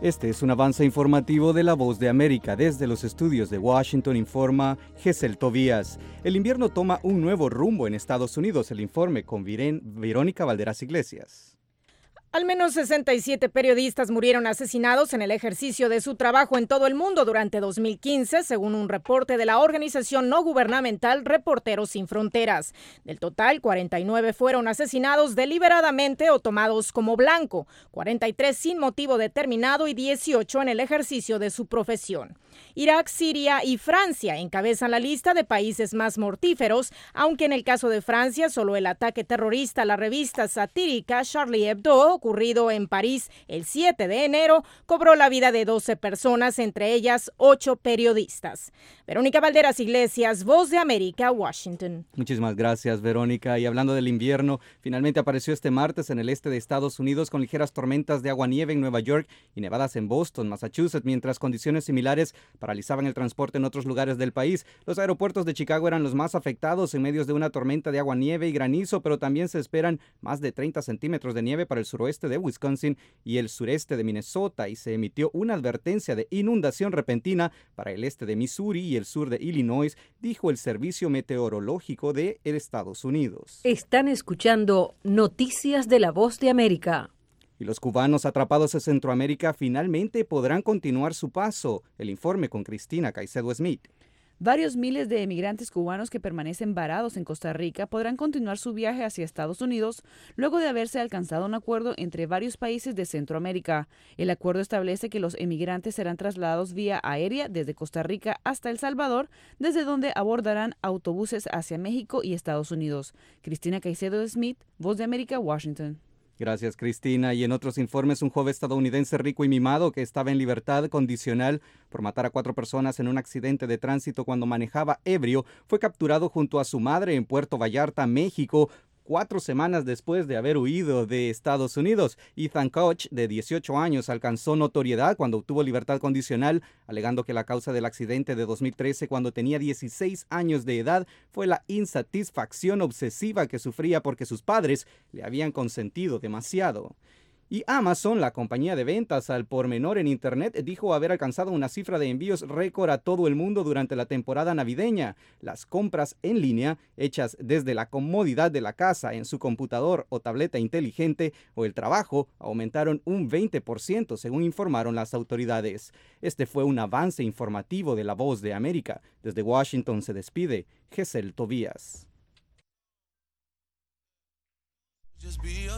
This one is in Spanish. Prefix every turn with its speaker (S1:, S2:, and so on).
S1: Este es un avance informativo de La Voz de América. Desde los estudios de Washington informa Gesel Tobías. El invierno toma un nuevo rumbo en Estados Unidos. El informe con Verónica Valderas Iglesias.
S2: Al menos 67 periodistas murieron asesinados en el ejercicio de su trabajo en todo el mundo durante 2015, según un reporte de la organización no gubernamental Reporteros Sin Fronteras. Del total, 49 fueron asesinados deliberadamente o tomados como blanco, 43 sin motivo determinado y 18 en el ejercicio de su profesión. Irak, Siria y Francia encabezan la lista de países más mortíferos, aunque en el caso de Francia, solo el ataque terrorista a la revista satírica Charlie Hebdo, ocurrido en París el 7 de enero, cobró la vida de 12 personas, entre ellas 8 periodistas. Verónica Valderas Iglesias, Voz de América, Washington.
S1: Muchísimas gracias, Verónica. Y hablando del invierno, finalmente apareció este martes en el este de Estados Unidos con ligeras tormentas de agua-nieve en Nueva York y nevadas en Boston, Massachusetts, mientras condiciones similares paralizaban el transporte en otros lugares del país. Los aeropuertos de Chicago eran los más afectados en medio de una tormenta de agua-nieve y granizo, pero también se esperan más de 30 centímetros de nieve para el suroeste de Wisconsin y el sureste de Minnesota, y se emitió una advertencia de inundación repentina para el este de Missouri y el sur de Illinois, dijo el Servicio Meteorológico de Estados Unidos.
S3: Están escuchando Noticias de La Voz de América.
S1: Y los cubanos atrapados en Centroamérica finalmente podrán continuar su paso. El informe con Cristina Caicedo Smith.
S4: Varios miles de emigrantes cubanos que permanecen varados en Costa Rica podrán continuar su viaje hacia Estados Unidos luego de haberse alcanzado un acuerdo entre varios países de Centroamérica. El acuerdo establece que los emigrantes serán trasladados vía aérea desde Costa Rica hasta El Salvador, desde donde abordarán autobuses hacia México y Estados Unidos. Cristina Caicedo Smith, Voz de América, Washington.
S1: Gracias, Cristina. Y en otros informes, un joven estadounidense rico y mimado que estaba en libertad condicional por matar a 4 personas en un accidente de tránsito cuando manejaba ebrio fue capturado junto a su madre en Puerto Vallarta, México, 4 semanas después de haber huido de Estados Unidos. Ethan Koch, de 18 años, alcanzó notoriedad cuando obtuvo libertad condicional, alegando que la causa del accidente de 2013, cuando tenía 16 años de edad, fue la insatisfacción obsesiva que sufría porque sus padres le habían consentido demasiado. Y Amazon, la compañía de ventas al por menor en Internet, dijo haber alcanzado una cifra de envíos récord a todo el mundo durante la temporada navideña. Las compras en línea, hechas desde la comodidad de la casa, en su computador o tableta inteligente o el trabajo, aumentaron un 20%, según informaron las autoridades. Este fue un avance informativo de La Voz de América. Desde Washington se despide Gesel Tobías.